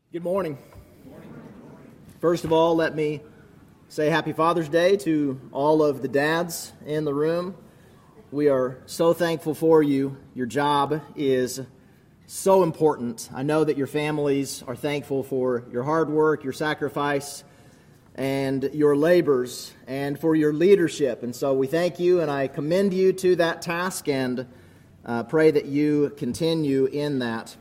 Good morning. First of all, let me say Happy Father's Day to all of the dads in the room. We are so thankful for you. Your job is so important. I know that your families are thankful for your hard work, your sacrifice, and your labors, and for your leadership. And so we thank you, and I commend you to that task, and pray that you continue in that.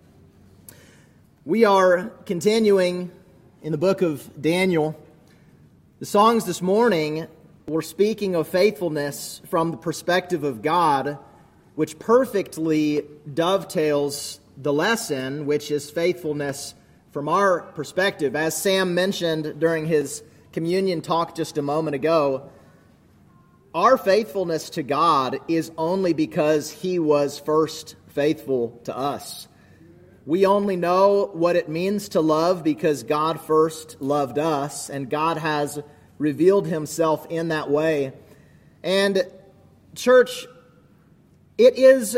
We are continuing in the book of Daniel. The songs this morning were speaking of faithfulness from the perspective of God, which perfectly dovetails the lesson, which is faithfulness from our perspective. As Sam mentioned during his communion talk just a moment ago, our faithfulness to God is only because He was first faithful to us. We only know what it means to love because God first loved us, and God has revealed Himself in that way. And church, there's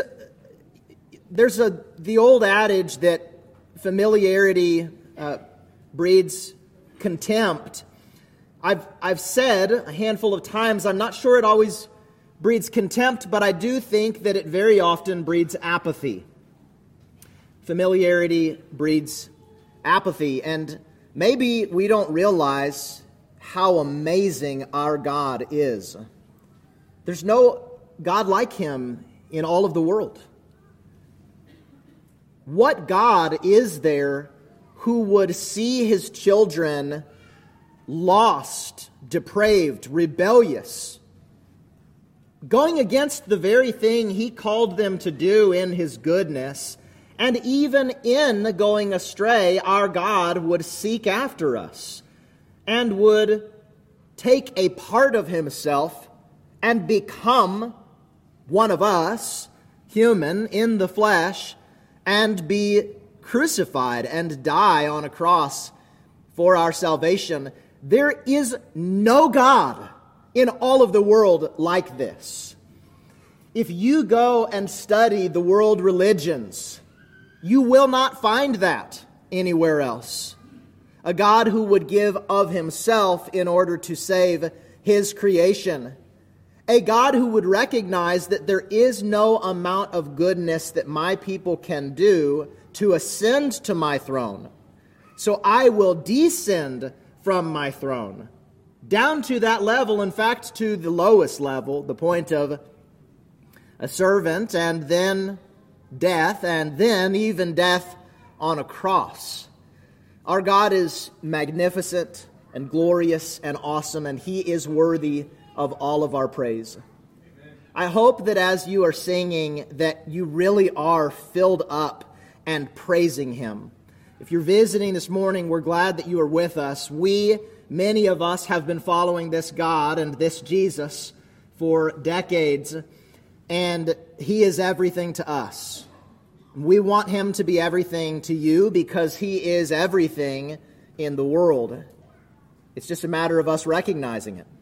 the old adage that familiarity breeds contempt. I've said a handful of times, I'm not sure it always breeds contempt, but I do think that it very often breeds apathy. Familiarity breeds apathy, and maybe we don't realize how amazing our God is. There's no God like Him in all of the world. What God is there who would see His children lost, depraved, rebellious, going against the very thing He called them to do in His goodness? And even in going astray, our God would seek after us and would take a part of Himself and become one of us, human, in the flesh, and be crucified and die on a cross for our salvation. There is no God in all of the world like this. If you go and study the world religions, you will not find that anywhere else. A God who would give of Himself in order to save His creation. A God who would recognize that there is no amount of goodness that my people can do to ascend to my throne. So I will descend from my throne down to that level, in fact, to the lowest level, the point of a servant, and then death, and then even death on a cross. Our God is magnificent and glorious and awesome, and He is worthy of all of our praise. Amen. I hope that as you are singing, that you really are filled up and praising Him. If you're visiting this morning, we're glad that you are with us. Many of us have been following this God and this Jesus for decades, and He is everything to us. We want Him to be everything to you because He is everything in the world. It's just a matter of us recognizing it.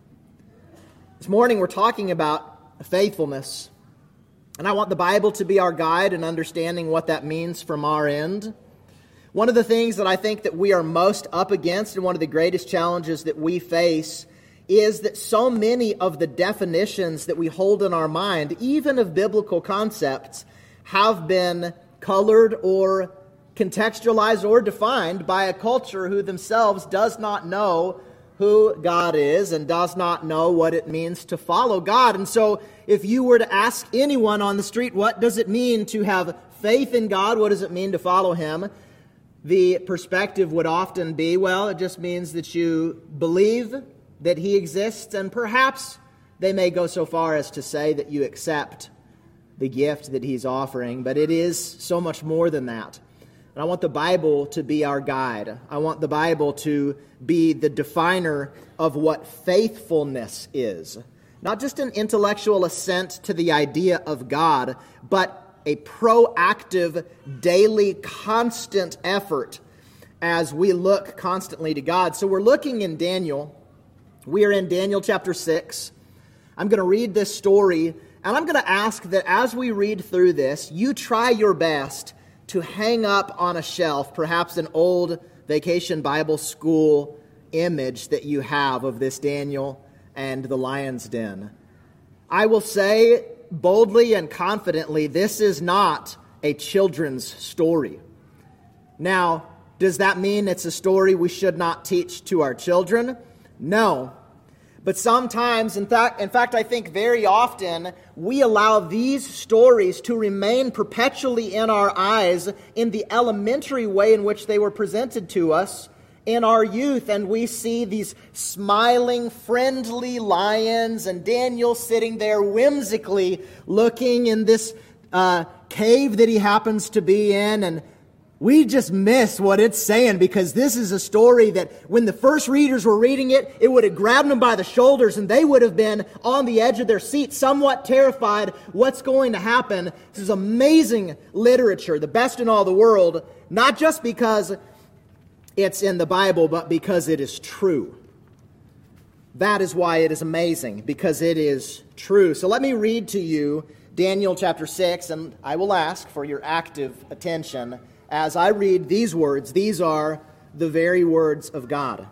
This morning we're talking about faithfulness, and I want the Bible to be our guide in understanding what that means from our end. One of the things that I think that we are most up against, and one of the greatest challenges that we face, is that so many of the definitions that we hold in our mind, even of biblical concepts, have been colored or contextualized or defined by a culture who themselves does not know who God is and does not know what it means to follow God. And so if you were to ask anyone on the street, what does it mean to have faith in God? What does it mean to follow Him? The perspective would often be, well, it just means that you believe that He exists, and perhaps they may go so far as to say that you accept the gift that He's offering, but it is so much more than that. And I want the Bible to be our guide. I want the Bible to be the definer of what faithfulness is. Not just an intellectual assent to the idea of God, but a proactive, daily, constant effort as we look constantly to God. So we're looking in Daniel. We are in Daniel chapter 6. I'm going to read this story, and I'm going to ask that as we read through this, you try your best to hang up on a shelf, perhaps an old Vacation Bible School image that you have of this Daniel and the lion's den. I will say boldly and confidently, this is not a children's story. Now, does that mean it's a story we should not teach to our children? No. But sometimes, in fact, I think very often, we allow these stories to remain perpetually in our eyes in the elementary way in which they were presented to us in our youth. And we see these smiling, friendly lions and Daniel sitting there whimsically looking in this cave that he happens to be in, and we just miss what it's saying, because this is a story that when the first readers were reading it, it would have grabbed them by the shoulders and they would have been on the edge of their seat, somewhat terrified what's going to happen. This is amazing literature, the best in all the world, not just because it's in the Bible, but because it is true. That is why it is amazing, because it is true. So let me read to you Daniel chapter 6, and I will ask for your active attention as I read these words. These are the very words of God.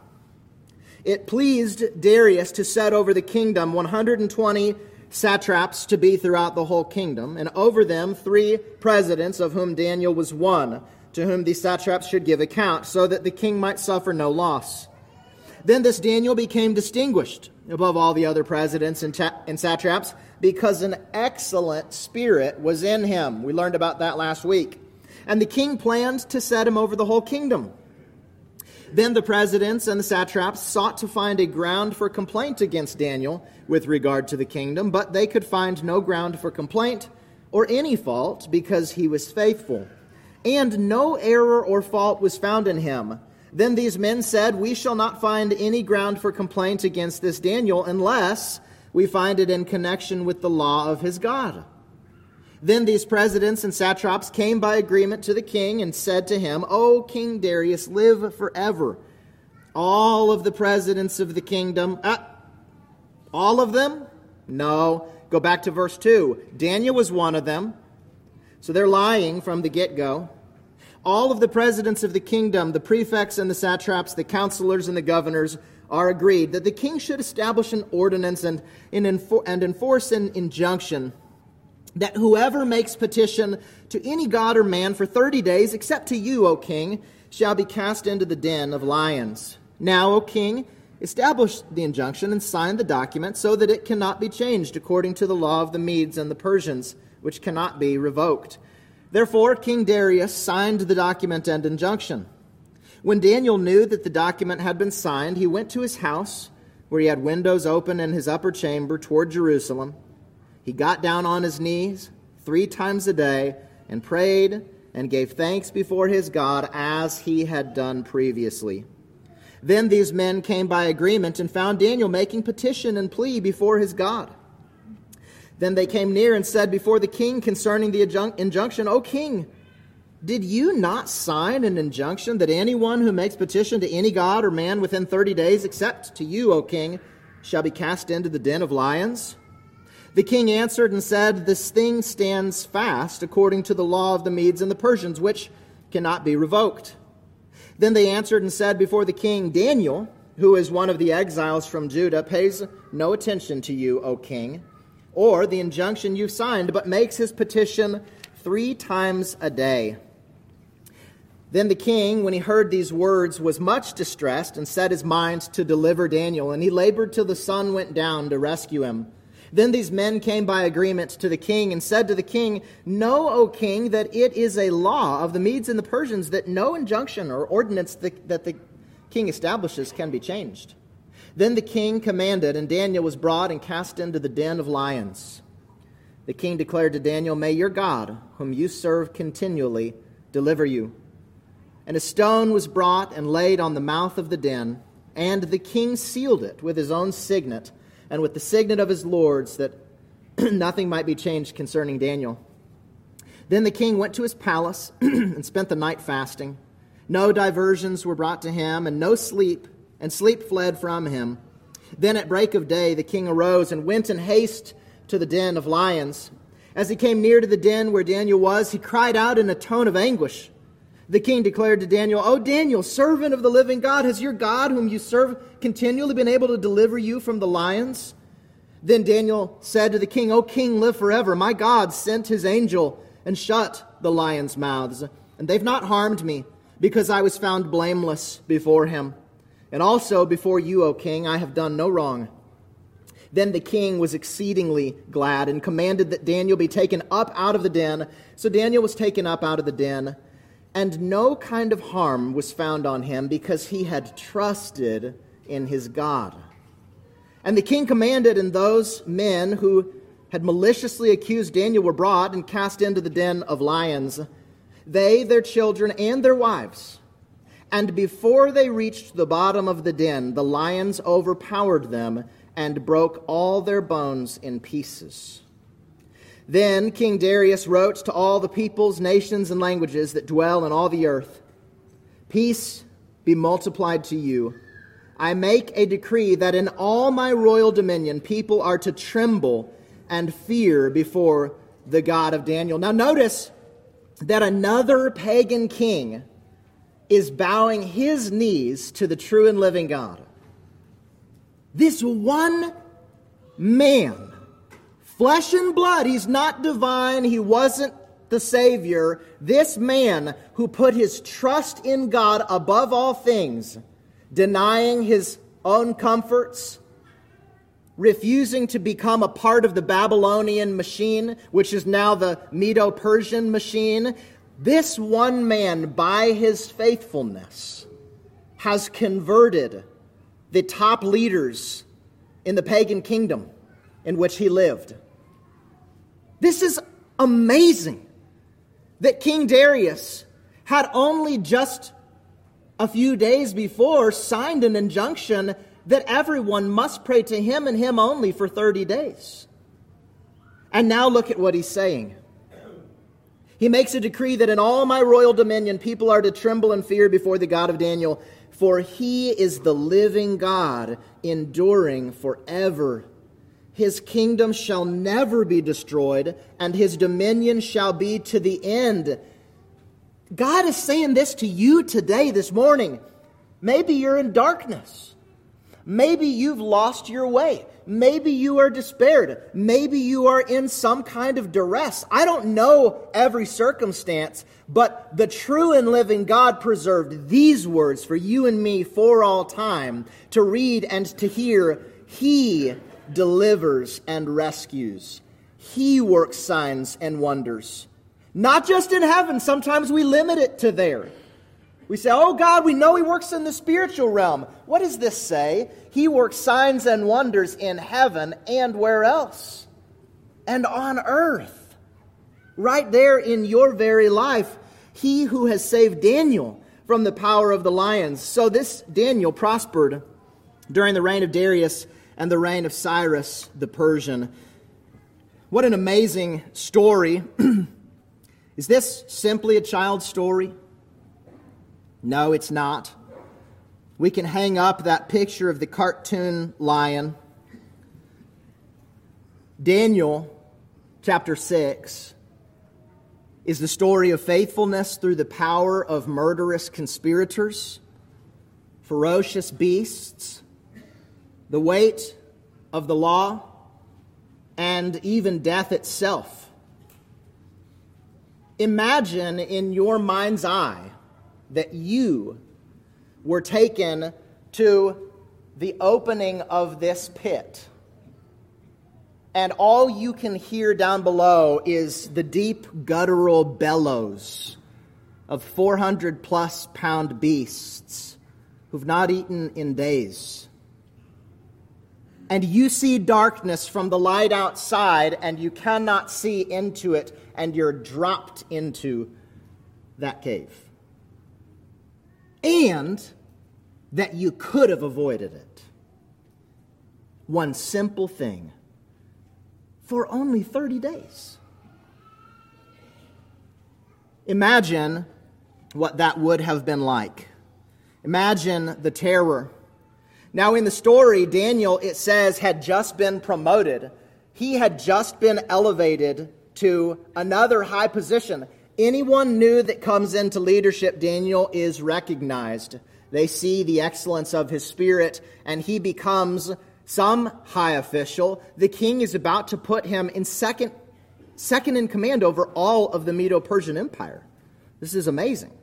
It pleased Darius to set over the kingdom 120 satraps to be throughout the whole kingdom, and over them 3 presidents, of whom Daniel was one, to whom the satraps should give account, so that the king might suffer no loss. Then this Daniel became distinguished above all the other presidents and satraps, because an excellent spirit was in him. We learned about that last week. And the king planned to set him over the whole kingdom. Then the presidents and the satraps sought to find a ground for complaint against Daniel with regard to the kingdom, but they could find no ground for complaint or any fault, because he was faithful. And no error or fault was found in him. Then these men said, "We shall not find any ground for complaint against this Daniel unless we find it in connection with the law of his God." Then these presidents and satraps came by agreement to the king and said to him, "O King Darius, live forever." All of the presidents of the kingdom, all of them? No. Go back to verse 2. Daniel was one of them. So they're lying from the get-go. All of the presidents of the kingdom, the prefects and the satraps, the counselors and the governors, are agreed that the king should establish an ordinance and enforce an injunction that whoever makes petition to any god or man for 30 days, except to you, O king, shall be cast into the den of lions. Now, O king, establish the injunction and sign the document so that it cannot be changed according to the law of the Medes and the Persians, which cannot be revoked. Therefore, King Darius signed the document and injunction. When Daniel knew that the document had been signed, he went to his house, where he had windows open in his upper chamber toward Jerusalem. He got down on his knees 3 times a day and prayed and gave thanks before his God as he had done previously. Then these men came by agreement and found Daniel making petition and plea before his God. Then they came near and said before the king concerning the injunction, "O king, did you not sign an injunction that anyone who makes petition to any god or man within 30 days, except to you, O king, shall be cast into the den of lions?" The king answered and said, "This thing stands fast according to the law of the Medes and the Persians, which cannot be revoked." Then they answered and said before the king, "Daniel, who is one of the exiles from Judah, pays no attention to you, O king, or the injunction you signed, but makes his petition 3 times a day." Then the king, when he heard these words, was much distressed and set his mind to deliver Daniel, and he labored till the sun went down to rescue him. Then these men came by agreement to the king and said to the king, "Know, O king, that it is a law of the Medes and the Persians that no injunction or ordinance that the king establishes can be changed." Then the king commanded, and Daniel was brought and cast into the den of lions. The king declared to Daniel, "May your God, whom you serve continually, deliver you." And a stone was brought and laid on the mouth of the den, and the king sealed it with his own signet and with the signet of his lords, that nothing might be changed concerning Daniel. Then the king went to his palace and spent the night fasting. No diversions were brought to him, and no sleep, and sleep fled from him. Then at break of day the king arose and went in haste to the den of lions. As he came near to the den where Daniel was, he cried out in a tone of anguish. The king declared to Daniel, "O Daniel, servant of the living God, has your God, whom you serve, continually been able to deliver you from the lions?" Then Daniel said to the king, "O king, live forever. My God sent his angel and shut the lions' mouths, and they've not harmed me, because I was found blameless before him. And also before you, O king, I have done no wrong." Then the king was exceedingly glad and commanded that Daniel be taken up out of the den. So Daniel was taken up out of the den, and no kind of harm was found on him, because he had trusted in his God. And the king commanded, and those men who had maliciously accused Daniel were brought and cast into the den of lions, they, their children, and their wives. And before they reached the bottom of the den, the lions overpowered them and broke all their bones in pieces. Then King Darius wrote to all the peoples, nations, and languages that dwell in all the earth, "Peace be multiplied to you. I make a decree that in all my royal dominion people are to tremble and fear before the God of Daniel." Now notice that another pagan king is bowing his knees to the true and living God. This one man, flesh and blood, he's not divine, he wasn't the Savior. This man who put his trust in God above all things, denying his own comforts, refusing to become a part of the Babylonian machine, which is now the Medo-Persian machine, this one man, by his faithfulness, has converted the top leaders in the pagan kingdom in which he lived. This is amazing that King Darius had only just a few days before signed an injunction that everyone must pray to him and him only for 30 days. And now look at what he's saying. He makes a decree that in all my royal dominion people are to tremble and fear before the God of Daniel, for he is the living God, enduring forever. His kingdom shall never be destroyed, and his dominion shall be to the end. God is saying this to you today, this morning. Maybe you're in darkness. Maybe you've lost your way. Maybe you are despaired. Maybe you are in some kind of duress. I don't know every circumstance, but the true and living God preserved these words for you and me for all time to read and to hear. He delivers and rescues. He works signs and wonders. Not just in heaven. Sometimes we limit it to there. We say, "Oh God, we know He works in the spiritual realm." What does this say? He works signs and wonders in heaven and where else? And on earth. Right there in your very life. He who has saved Daniel from the power of the lions. So this Daniel prospered during the reign of Darius and the reign of Cyrus the Persian. What an amazing story. Is this simply a child's story? No, it's not. We can hang up that picture of the cartoon lion. Daniel chapter 6 is the story of faithfulness through the power of murderous conspirators, ferocious beasts, the weight of the law, and even death itself. Imagine in your mind's eye that you were taken to the opening of this pit, and all you can hear down below is the deep guttural bellows of 400-plus pound beasts who've not eaten in days. And you see darkness from the light outside, and you cannot see into it, and you're dropped into that cave. And that you could have avoided it. One simple thing. For only 30 days. Imagine what that would have been like. Imagine the terror. Now in the story, Daniel, it says, had just been promoted. He had just been elevated to another high position. Anyone new that comes into leadership, Daniel is recognized. They see the excellence of his spirit, and he becomes some high official. The king is about to put him in second in command over all of the Medo-Persian Empire. This is amazing.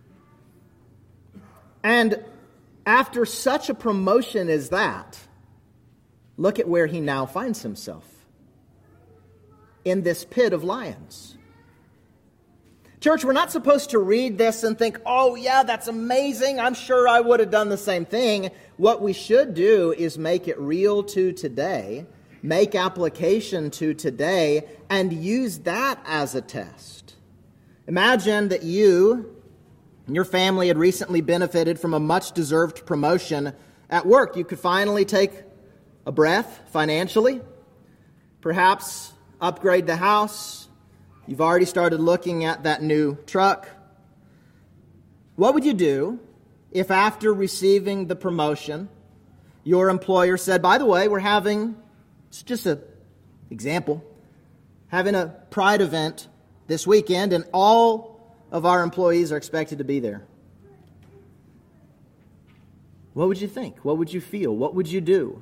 And after such a promotion as that, look at where he now finds himself. In this pit of lions. Church, we're not supposed to read this and think, oh yeah, that's amazing. I'm sure I would have done the same thing. What we should do is make it real to today, make application to today, and use that as a test. Imagine that you and your family had recently benefited from a much-deserved promotion at work. You could finally take a breath financially, perhaps upgrade the house. You've already started looking at that new truck. What would you do if after receiving the promotion, your employer said, by the way, it's just an example, having a pride event this weekend and all of our employees are expected to be there? What would you think? What would you feel? What would you do?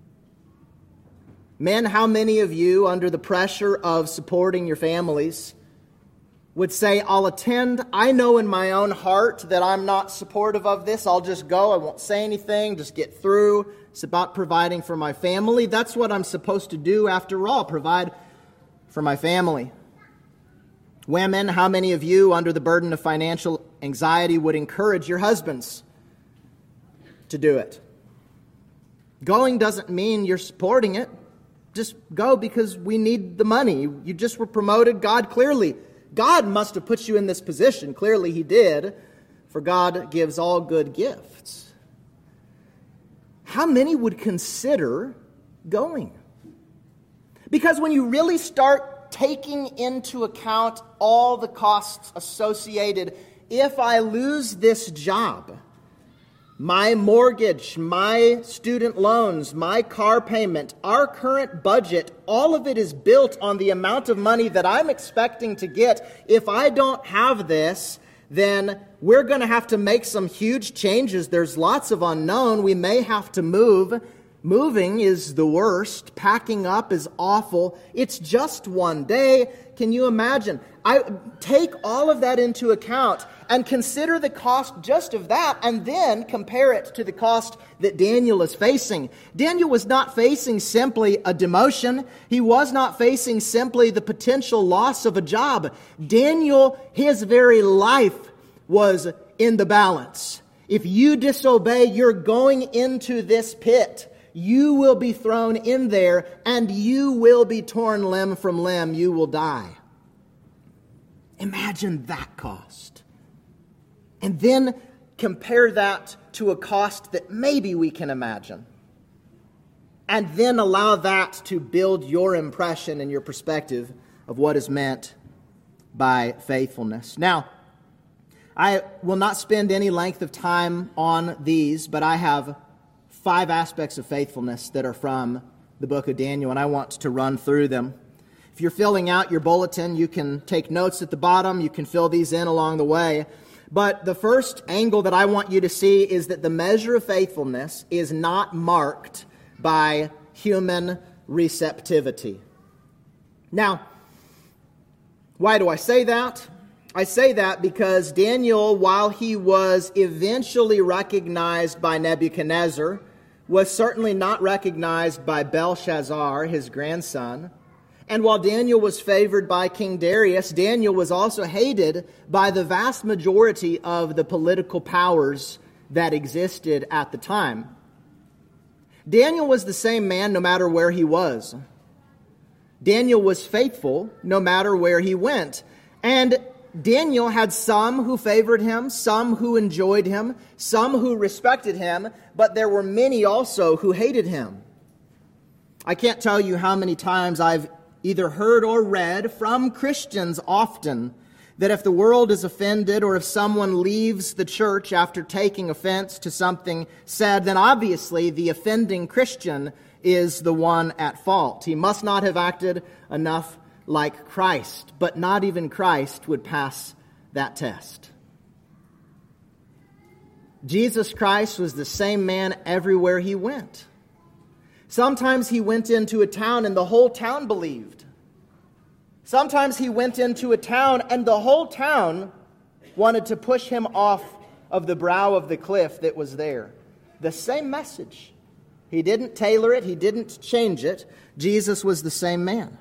Men, how many of you, under the pressure of supporting your families, would say, I'll attend. I know in my own heart that I'm not supportive of this. I'll just go. I won't say anything. Just get through. It's about providing for my family. That's what I'm supposed to do after all, provide for my family. Women, how many of you, under the burden of financial anxiety, would encourage your husbands to do it? Going doesn't mean you're supporting it. Just go because we need the money. You just were promoted. God must have put you in this position. Clearly He did, for God gives all good gifts. How many would consider going? Because when you really start taking into account all the costs associated, if I lose this job, my mortgage, my student loans, my car payment, our current budget, all of it is built on the amount of money that I'm expecting to get. If I don't have this, then we're going to have to make some huge changes. There's lots of unknown. We may have to move. Moving is the worst. Packing up is awful. It's just one day. Can you imagine? I take all of that into account and consider the cost just of that, and then compare it to the cost that Daniel is facing. Daniel was not facing simply a demotion. He was not facing simply the potential loss of a job. Daniel, his very life was in the balance. If you disobey, you're going into this pit. You will be thrown in there, and you will be torn limb from limb. You will die. Imagine that cost. And then compare that to a cost that maybe we can imagine. And then allow that to build your impression and your perspective of what is meant by faithfulness. Now, I will not spend any length of time on these, but I have 5 aspects of faithfulness that are from the book of Daniel, and I want to run through them. If you're filling out your bulletin, you can take notes at the bottom. You can fill these in along the way. But the first angle that I want you to see is that the measure of faithfulness is not marked by human receptivity. Now, why do I say that? I say that because Daniel, while he was eventually recognized by Nebuchadnezzar, was certainly not recognized by Belshazzar, his grandson. And while Daniel was favored by King Darius, Daniel was also hated by the vast majority of the political powers that existed at the time. Daniel was the same man no matter where he was. Daniel was faithful no matter where he went. And Daniel had some who favored him, some who enjoyed him, some who respected him, but there were many also who hated him. I can't tell you how many times I've either heard or read from Christians often that if the world is offended or if someone leaves the church after taking offense to something said, then obviously the offending Christian is the one at fault. He must not have acted enough like Christ, but not even Christ would pass that test. Jesus Christ was the same man everywhere he went. Sometimes he went into a town and the whole town believed. Sometimes he went into a town and the whole town wanted to push him off of the brow of the cliff that was there. The same message. He didn't tailor it. He didn't change it. Jesus was the same man.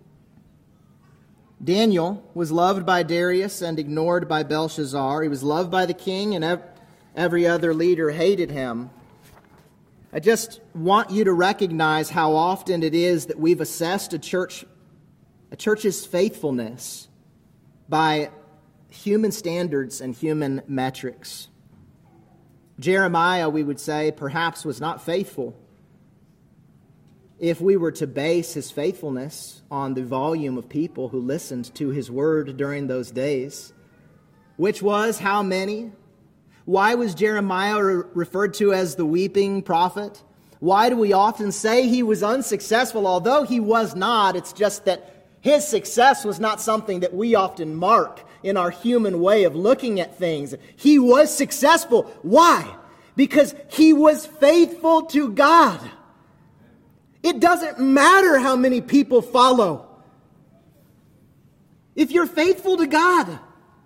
Daniel was loved by Darius and ignored by Belshazzar. He was loved by the king, and every other leader hated him. I just want you to recognize how often it is that we've assessed a church's faithfulness by human standards and human metrics. Jeremiah, we would say, perhaps was not faithful if we were to base his faithfulness on the volume of people who listened to his word during those days. Which was how many? Why was Jeremiah referred to as the weeping prophet? Why do we often say he was unsuccessful? Although he was not, it's just that his success was not something that we often mark in our human way of looking at things. He was successful. Why? Because he was faithful to God. It doesn't matter how many people follow. If you're faithful to God,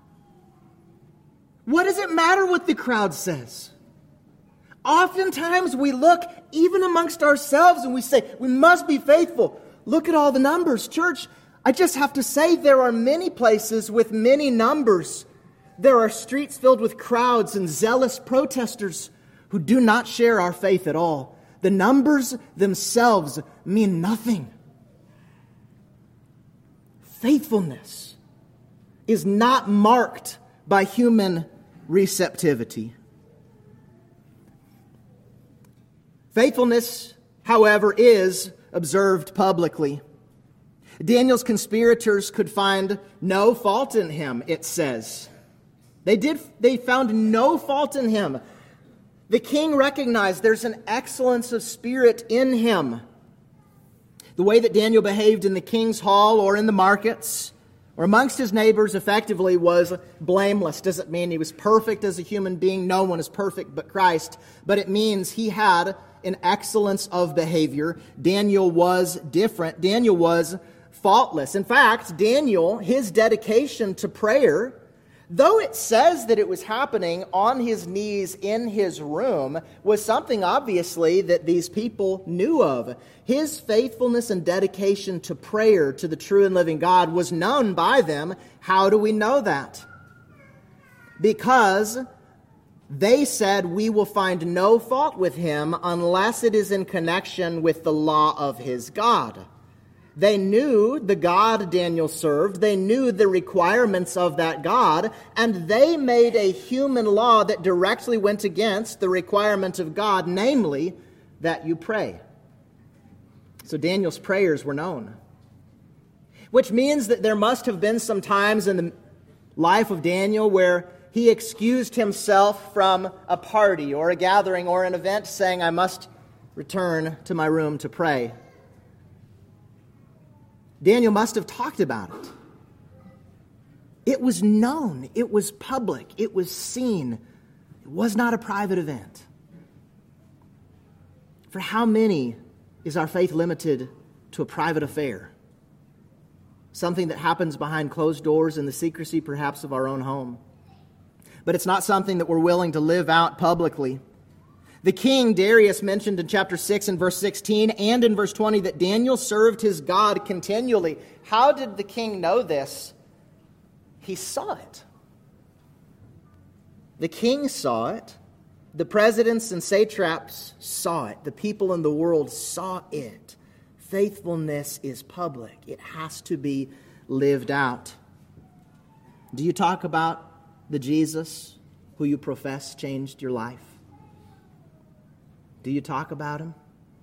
what does it matter what the crowd says? Oftentimes we look even amongst ourselves and we say, we must be faithful. Look at all the numbers. Church, I just have to say there are many places with many numbers. There are streets filled with crowds and zealous protesters who do not share our faith at all. The numbers themselves mean nothing. Faithfulness is not marked by human receptivity. Faithfulness, however, is observed publicly. Daniel's conspirators could find no fault in him, it says. They found no fault in him. The king recognized there's an excellence of spirit in him. The way that Daniel behaved in the king's hall or in the markets or amongst his neighbors effectively was blameless. Doesn't mean he was perfect as a human being. No one is perfect but Christ. But it means he had an excellence of behavior. Daniel was different. Daniel was faultless. In fact, Daniel, his dedication to prayer, though it says that it was happening on his knees in his room, was something obviously that these people knew of. His faithfulness and dedication to prayer to the true and living God was known by them. How do we know that? Because they said, we will find no fault with him unless it is in connection with the law of his God. They knew the God Daniel served. They knew the requirements of that God. And they made a human law that directly went against the requirement of God, namely that you pray. So Daniel's prayers were known. Which means that there must have been some times in the life of Daniel where he excused himself from a party or a gathering or an event saying, I must return to my room to pray. Daniel must have talked about it. It was known. It was public. It was seen. It was not a private event. For how many is our faith limited to a private affair? Something that happens behind closed doors in the secrecy perhaps of our own home. But it's not something that we're willing to live out publicly. The king, Darius, mentioned in chapter 6 and verse 16 and in verse 20 that Daniel served his God continually. How did the king know this? He saw it. The king saw it. The presidents and satraps saw it. The people in the world saw it. Faithfulness is public. It has to be lived out. Do you talk about the Jesus who you profess changed your life? Do you talk about him?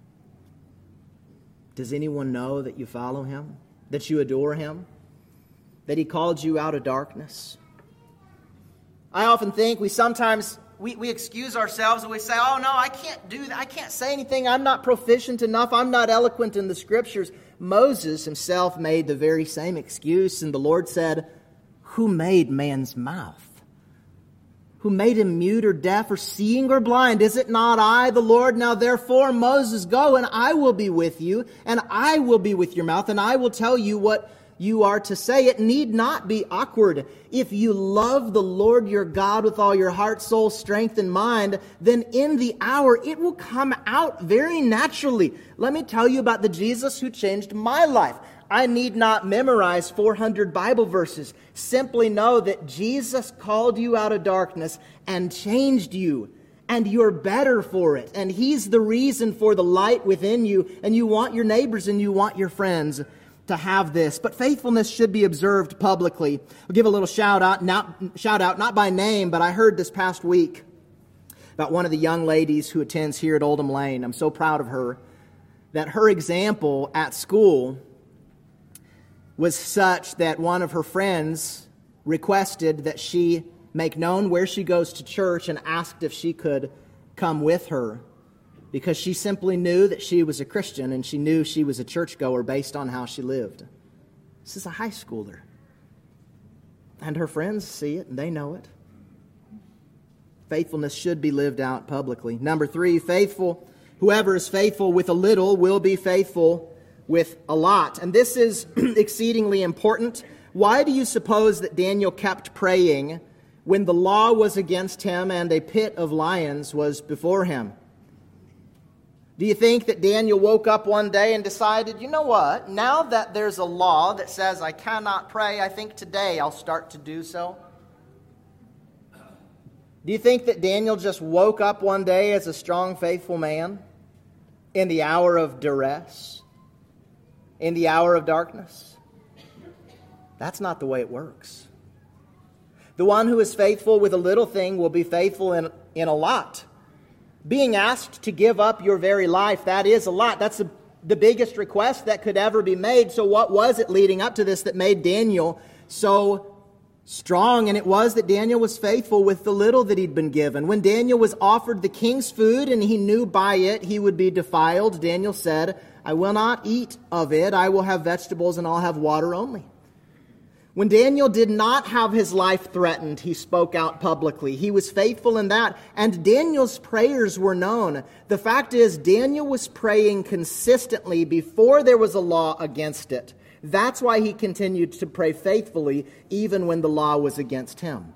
Does anyone know that you follow him? That you adore him? That he called you out of darkness? I often think we sometimes we excuse ourselves and we say, oh no, I can't do that. I can't say anything. I'm not proficient enough. I'm not eloquent in the Scriptures. Moses himself made the very same excuse, and the Lord said, who made man's mouth? Who made him mute or deaf or seeing or blind? Is it not I, the Lord? Now therefore, Moses, go, and I will be with you, and I will be with your mouth, and I will tell you what you are to say. It need not be awkward. If you love the Lord your God with all your heart, soul, strength, and mind, then in the hour it will come out very naturally. Let me tell you about the Jesus who changed my life. I need not memorize 400 Bible verses. Simply know that Jesus called you out of darkness and changed you, and you're better for it. And He's the reason for the light within you, and you want your neighbors and you want your friends to have this. But faithfulness should be observed publicly. I'll give a little shout out, not by name, but I heard this past week about one of the young ladies who attends here at Oldham Lane. I'm so proud of her, that her example at school was such that one of her friends requested that she make known where she goes to church and asked if she could come with her, because she simply knew that she was a Christian and she knew she was a churchgoer based on how she lived. This is a high schooler. And her friends see it and they know it. Faithfulness should be lived out publicly. Number 3, whoever is faithful with a little will be faithful with a lot. And this is exceedingly important. Why do you suppose that Daniel kept praying when the law was against him and a pit of lions was before him? Do you think that Daniel woke up one day and decided, you know what, now that there's a law that says I cannot pray, I think today I'll start to do so? Do you think that Daniel just woke up one day as a strong, faithful man in the hour of duress? In the hour of darkness? That's not the way it works. The one who is faithful with a little thing will be faithful in a lot. Being asked to give up your very life, that is a lot. That's the biggest request that could ever be made. So what was it leading up to this that made Daniel so strong? And it was that Daniel was faithful with the little that he'd been given. When Daniel was offered the king's food and he knew by it he would be defiled, Daniel said, I will not eat of it. I will have vegetables and I'll have water only. When Daniel did not have his life threatened, he spoke out publicly. He was faithful in that, and Daniel's prayers were known. The fact is, Daniel was praying consistently before there was a law against it. That's why he continued to pray faithfully even when the law was against him.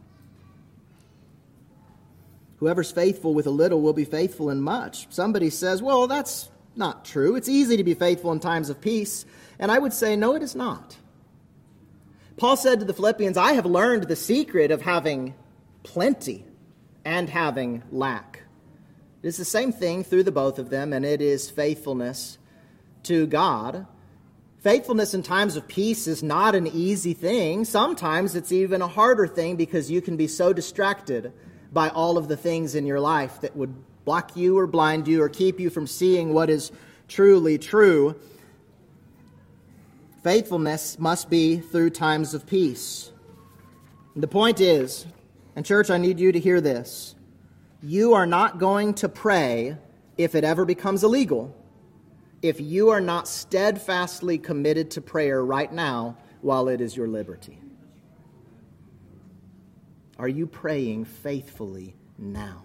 Whoever's faithful with a little will be faithful in much. Somebody says, well, that's not true. It's easy to be faithful in times of peace. And I would say, no, it is not. Paul said to the Philippians, I have learned the secret of having plenty and having lack. It is the same thing through the both of them, and it is faithfulness to God. Faithfulness in times of peace is not an easy thing. Sometimes it's even a harder thing because you can be so distracted by all of the things in your life that would block you or blind you or keep you from seeing what is truly true. Faithfulness must be through times of peace. And the point is, and church, I need you to hear this, you are not going to pray if it ever becomes illegal if you are not steadfastly committed to prayer right now while it is your liberty. Are you praying faithfully now?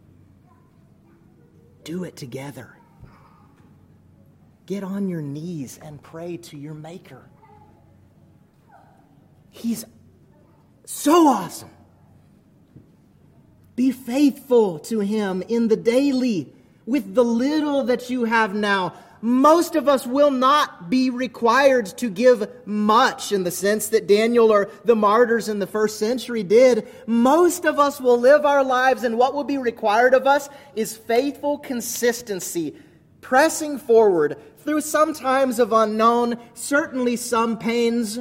Do it together. Get on your knees and pray to your Maker. He's so awesome. Be faithful to Him in the daily with the little that you have now. Most of us will not be required to give much in the sense that Daniel or the martyrs in the first century did. Most of us will live our lives, and what will be required of us is faithful consistency, pressing forward through some times of unknown, certainly some pains,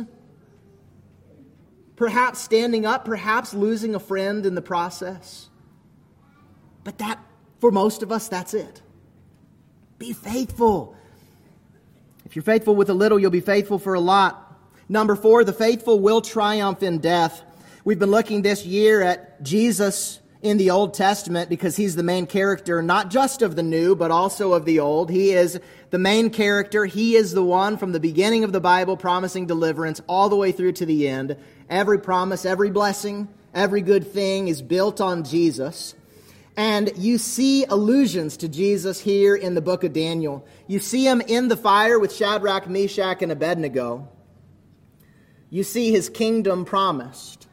perhaps standing up, perhaps losing a friend in the process. But that, for most of us, that's it. Be faithful. If you're faithful with a little, you'll be faithful for a lot. Number 4, the faithful will triumph in death. We've been looking this year at Jesus in the Old Testament because he's the main character, not just of the New, but also of the Old. He is the main character. He is the one from the beginning of the Bible promising deliverance all the way through to the end. Every promise, every blessing, every good thing is built on Jesus. And you see allusions to Jesus here in the book of Daniel. You see him in the fire with Shadrach, Meshach, and Abednego. You see his kingdom promised.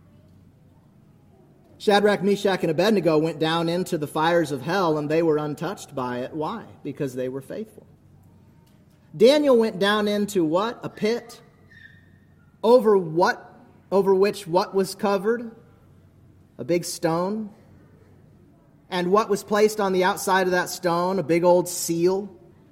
Shadrach, Meshach, and Abednego went down into the fires of hell, and they were untouched by it. Why? Because they were faithful. Daniel went down into what? A pit. Over which what was covered? A big stone. And what was placed on the outside of that stone? A big old seal.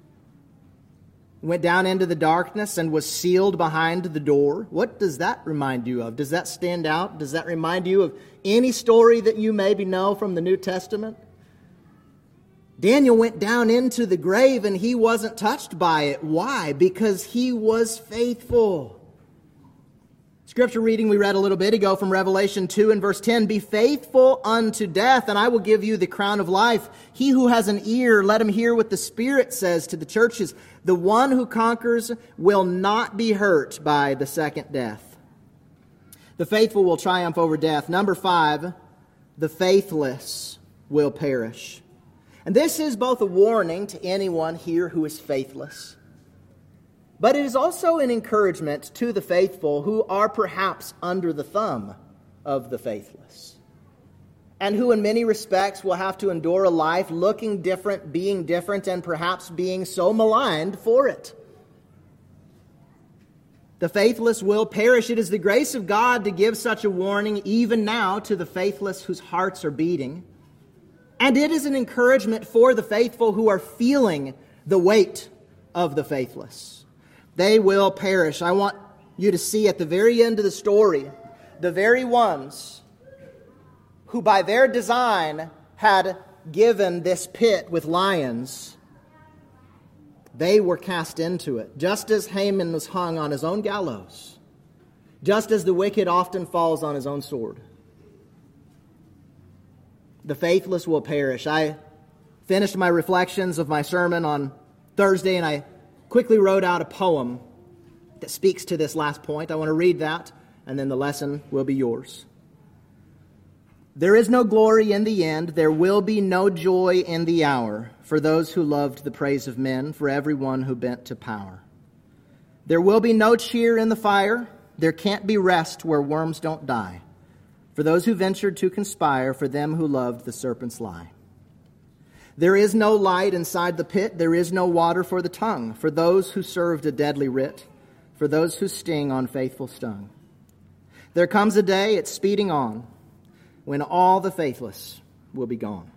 Went down into the darkness and was sealed behind the door. What does that remind you of? Does that stand out? Does that remind you of any story that you maybe know from the New Testament? Daniel went down into the grave and he wasn't touched by it. Why? Because he was faithful. Scripture reading we read a little bit ago from Revelation 2 and verse 10, "Be faithful unto death, and I will give you the crown of life. He who has an ear, let him hear what the Spirit says to the churches. The one who conquers will not be hurt by the second death." The faithful will triumph over death. Number 5, the faithless will perish. And this is both a warning to anyone here who is faithless, but it is also an encouragement to the faithful who are perhaps under the thumb of the faithless, and who in many respects will have to endure a life looking different, being different, and perhaps being so maligned for it. The faithless will perish. It is the grace of God to give such a warning even now to the faithless whose hearts are beating. And it is an encouragement for the faithful who are feeling the weight of the faithless. They will perish. I want you to see at the very end of the story, the very ones who by their design had given this pit with lions, they were cast into it. Just as Haman was hung on his own gallows, just as the wicked often falls on his own sword. The faithless will perish. I finished my reflections of my sermon on Thursday, and I quickly wrote out a poem that speaks to this last point. I want to read that, and then the lesson will be yours. "There is no glory in the end. There will be no joy in the hour for those who loved the praise of men, for everyone who bent to power. There will be no cheer in the fire. There can't be rest where worms don't die. For those who ventured to conspire, for them who loved the serpent's lie. There is no light inside the pit. There is no water for the tongue, for those who served a deadly writ, for those who sting on faithful stung. There comes a day, it's speeding on, when all the faithless will be gone.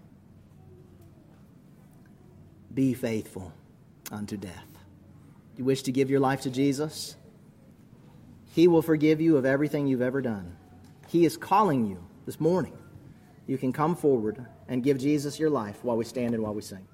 Be faithful unto death." You wish to give your life to Jesus? He will forgive you of everything you've ever done. He is calling you this morning. You can come forward and give Jesus your life while we stand and while we sing.